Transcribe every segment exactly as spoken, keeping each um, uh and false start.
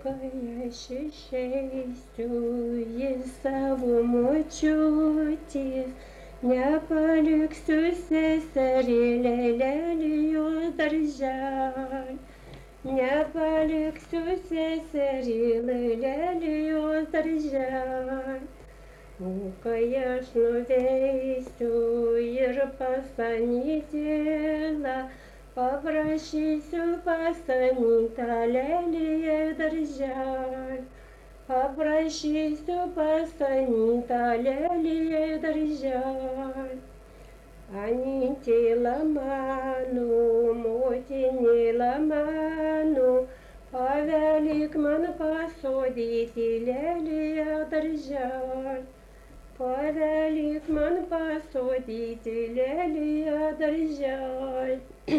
kai aš išeisiu į savo močiutės, nepaliksiu seserėlį jos darželį, nepaliksiu seserėlį jos darželį. O kai aš nuveisiu ir pas Anytėlą, paprašysiu pas Anytą lėlėje darželį, paprašysiu pas Anytą lėlėje darželį. Anytėla mano, motinėla mano, pavelik man pasodyti lėlėje darželį, pavelik man pasodyti lėlėje darželį.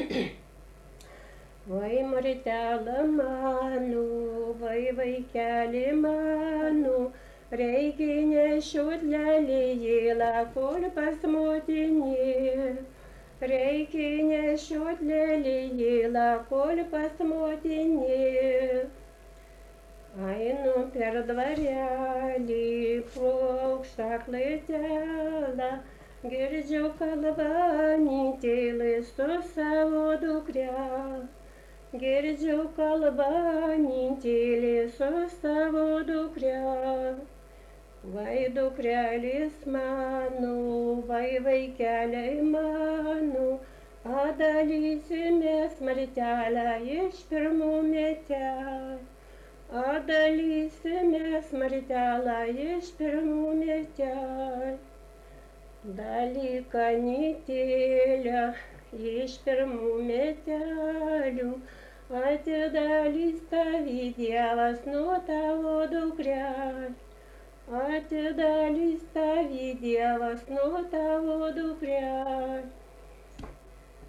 Vai Martela mano, vai vaikeli mano, reikia nešiot lėlėje kol pas motinė, reikia nešiot lėlėje kol pas motinė. Einu per dvarelį pro aukštą klaidelę, girdžiu kalba Anytėlė su savo dukrele, girdžiu kalba Anytėlė su savo dukrele. Vai dukrelės mano, vai vaikeliai mano, padalysimės Martelę iš pirmų metelį, padalysimės Martelę iš pirmų metelį. Dalyk Anytėlę iš pirmų metelių, atidalys tavį Dievas nuo tavo dukrelį, atidalys tavį Dievas nuo tavo dukrelį.